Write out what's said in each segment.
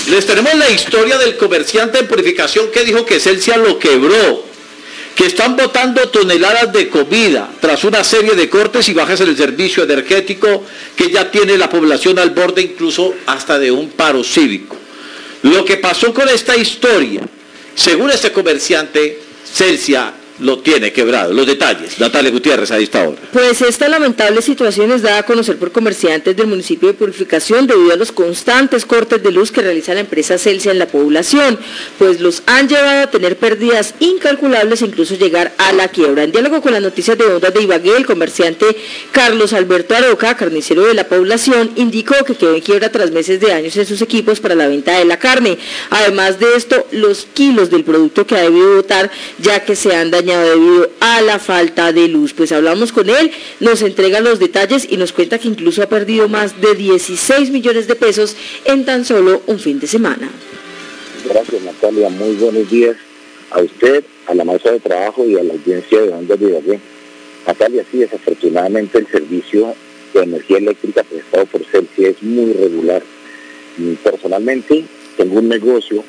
Les tenemos la historia del comerciante en Purificación que dijo que Celsia lo quebró, que están botando toneladas de comida tras una serie de cortes y bajas en el servicio energético que ya tiene la población al borde incluso hasta de un paro cívico. Lo que pasó con esta historia, según este comerciante, Celsia lo tiene quebrado. Los detalles, Natalia Gutiérrez, a esta hora. Pues esta lamentable situación es dada a conocer por comerciantes del municipio de Purificación debido a los constantes cortes de luz que realiza la empresa Celsia en la población, pues los han llevado a tener pérdidas incalculables e incluso llegar a la quiebra. En diálogo con las noticias de Ondas de Ibagué, el comerciante Carlos Alberto Aroca, carnicero de la población, indicó que quedó en quiebra tras meses de años en sus equipos para la venta de la carne. Además de esto, los kilos del producto que ha debido botar ya que se han dañado debido a la falta de luz. Pues hablamos con él, nos entrega los detalles y nos cuenta que incluso ha perdido más de 16 millones de pesos en tan solo un fin de semana. Gracias, Natalia, muy buenos días a usted, a la mesa de trabajo y a la audiencia de Ondas de Ibagué. Natalia, sí, desafortunadamente el servicio de energía eléctrica prestado por Celsia es muy irregular. Personalmente tengo un negocio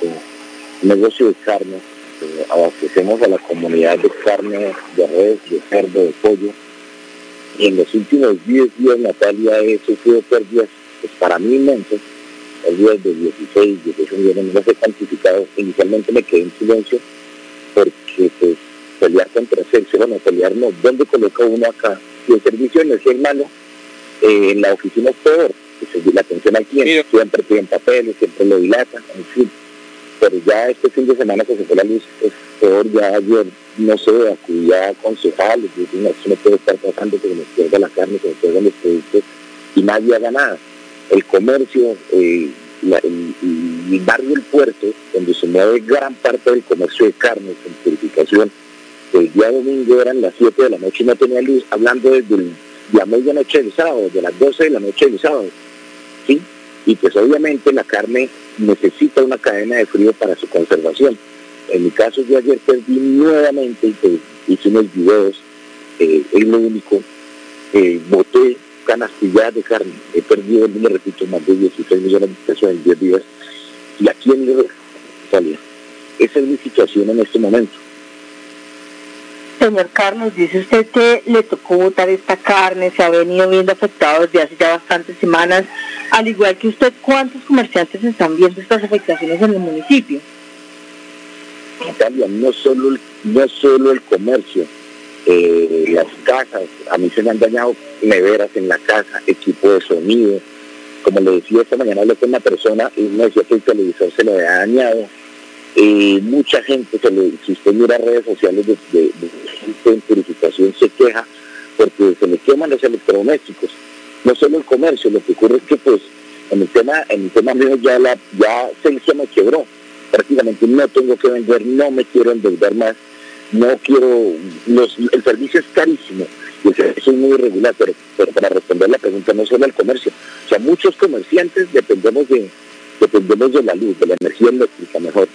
de carne. Abastecemos a la comunidad de carne, de res, de cerdo, de pollo. Y en los últimos 10 días, Natalia, he sufrido pérdidas, pues para mí inmensas, pérdidas de 16 millones, no sé cuantificado. Inicialmente me quedé en silencio porque pues pelear contra Celsia, bueno, pelear no, ¿dónde coloca uno acá? Si el servicio de energía es malo, en la oficina es peor, pues, la atención al cliente, siempre piden papeles, siempre lo dilatan, en fin. Pero ya este fin de semana que se fue la luz es peor. Ya ayer, no sé, acudí a concejales, no, eso no puede estar pasando, que se nos pierda la carne, que se nos pierdan los productos y nadie haga nada. El comercio, el barrio El Puerto, donde se mueve gran parte del comercio de carnes en Purificación, el día domingo eran las 7 de la noche y no tenía luz, hablando desde la medianoche del sábado, de las 12 de la noche del sábado, ¿sí? Y pues obviamente la carne necesita una cadena de frío para su conservación. En mi caso, yo ayer perdí nuevamente, y pues hice unos videos, es lo único, boté canastilladas de carne, he perdido, me repito, más de 16 millones de pesos en 10 días, y aquí en Italia. Esa es mi situación en este momento. Señor Carlos, dice usted que le tocó botar esta carne, se ha venido viendo afectado desde hace ya bastantes semanas. Al igual que usted, ¿cuántos comerciantes están viendo estas afectaciones en el municipio? Natalia, no solo el comercio, las casas, a mí se me han dañado neveras en la casa, equipo de sonido. Como le decía esta mañana, hablé con una persona y me decía que el televisor se le había dañado. Mucha gente, si usted mira redes sociales de gente en Purificación, se queja porque se le queman los electrodomésticos. No solo el comercio, lo que ocurre es que pues en el tema mío ya Celsia me quebró. Prácticamente no tengo que vender, no me quiero endeudar más, no quiero, el servicio es carísimo y el servicio es muy irregular, pero para responder la pregunta, no solo el comercio, o sea, muchos comerciantes dependemos de la luz, de la energía eléctrica mejor.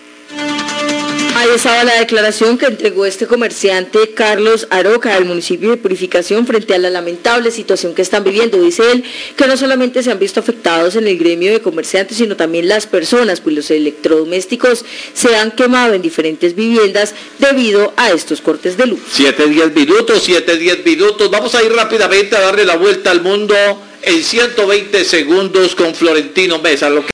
Ahí estaba la declaración que entregó este comerciante Carlos Aroca del municipio de Purificación frente a la lamentable situación que están viviendo. Dice él que no solamente se han visto afectados en el gremio de comerciantes, sino también las personas, pues los electrodomésticos se han quemado en diferentes viviendas debido a estos cortes de luz. 7:10 minutos. Vamos a ir rápidamente a darle la vuelta al mundo en 120 segundos con Florentino Mesa.